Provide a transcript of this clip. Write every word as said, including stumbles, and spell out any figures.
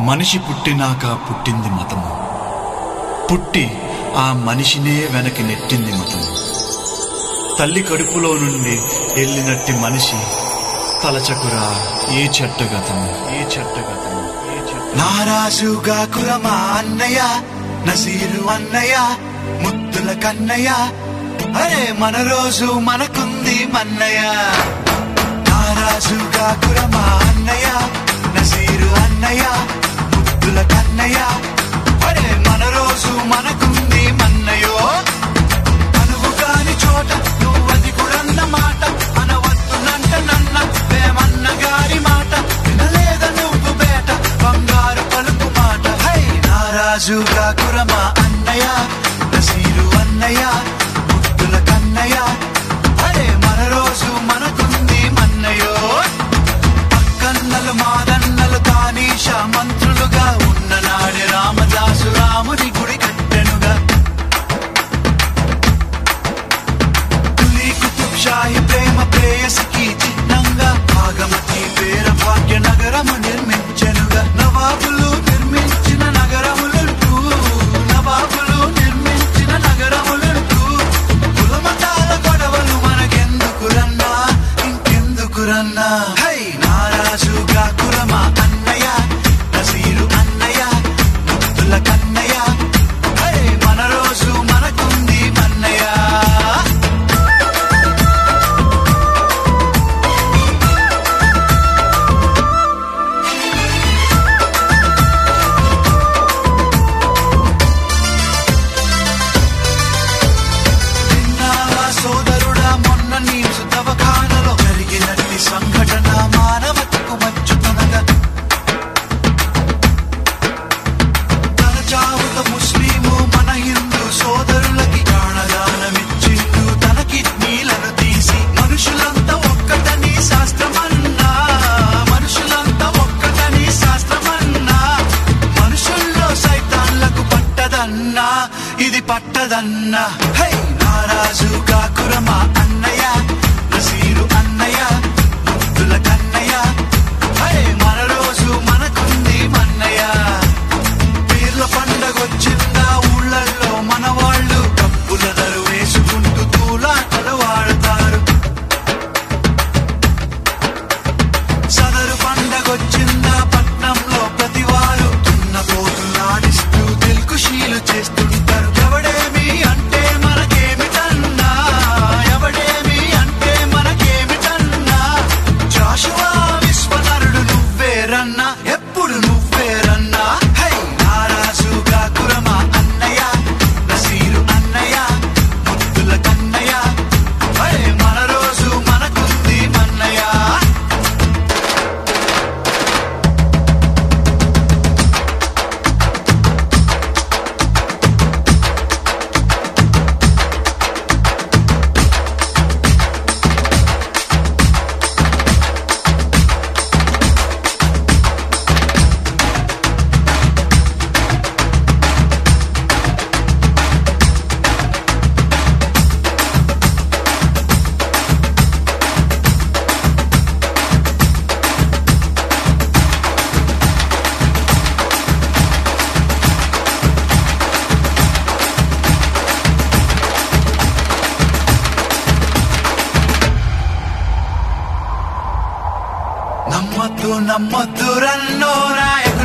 మనిషి పుట్టినాక పుట్టింది మతము, పుట్టి ఆ మనిషినే వెనక్కి నెట్టింది మతము. తల్లి కడుపులో నుండి వెళ్ళినట్టి మనిషి తలచకురా ఏ చెట్టగతము, ఏ చెట్టగతము. నారాజుగా కురమా అన్నయ్య, నసీరు అన్నయ్య, ముద్దుల కన్నయ్య, అరే మన రోజు మనకుంది మన్నయ్య. నారాజుగా కురమా అన్నయ్య, నసీరు అన్నయ్య, ముద్దుల కన్నయ్య, అరే మన రోజు మనకుంది మన్నయ్యో. అనువు కాని చోట నువ్వది కురన్న మాట అనవద్దునంట నన్న వేమన్న గారి మాట వినలేద నువ్వు బేట బంగారు పలుకు మాట. హై నారాజుగా కురమా అన్నయ్య, నసీరు అన్నయ్య, ముద్దుల కన్నయ్య, అరే మన రోజు మనకుంది మన్నయ్యో. పక్కన్నలు మాదన్నలు తానీష మంత్రులుగా ఉన్న నాడే రామదాసు రాముని గుడి కట్టెనుగా. తులి కుతుబ్ షాహి ప్రేమ ప్రేయసికి చిహ్నంగా భాగమతి పేర భాగ్య నగరము నిర్మించెనుగా. నవాబులు నిర్మించిన నగరములంటూ, నవాబులు నిర్మించిన నగరములంటూ కులమతాల గొడవలు మనకెందుకురన్నా, ఇంకెందుకురన్నా. హై నారాజుగా కురమా అన్నయ్య, నసీరు అన్నయ్య, ముద్దుల కన్నయ్య, హై మన రోజు మనకుంది మన్నయ్య. విన్నావా సోదరుడా మొన్న నీసు దవాఖానలో జరిగినట్టి సంఘటన మానవతకు మచ్చుతనగా. తన చావుతో ముస్లిము మన హిందూ సోదరులకి ప్రాణదానమిచ్చిండు తన కిడ్నీలను తీసి. మనుషులంతా ఒక్కటని శాస్త్రమన్నా, మనుషులంతా ఒక్కటని శాస్త్రమన్నా, మనుషుల్లో సైతాన్లకు పట్టదన్నా, ఇది పట్టదన్నా. హై నారాజుగా కురమా అన్నయ్య, నసీరు అన్నయ్య, ముద్దుల కన్నయ్య, హై మన రోజు మనకుంది మన్నయ్య. పీర్ల పండగొచ్చిందా ఊళ్ళల్లో మన వాళ్ళు కప్పుల దరు వేసుకుంటూ తూలాటలు వాడతారు. సదరు పండగొచ్చిందా పట్నంలో ప్రతివారు తున్న పోతులాడిస్తూ తెలుగుశీలు చేస్తుంటారు. ఎవడేమి అంటే మనకేమిటన్నా, ఎవడేమి అంటే మనకేమిటన్నా, జాషువా విశ్వనరుడు నువ్వేరన్నా, ఎప్పుడు నువ్వేరన్నా. హై నారాజుగా కురమా అన్నయ్య, నసీరు అన్నయ్య, ముద్దుల కన్నయ్య, హై మన రోజు మనకుంది మన్నయ్య. నమ్మద్దు నమ్మద్దు రన్నో నాయక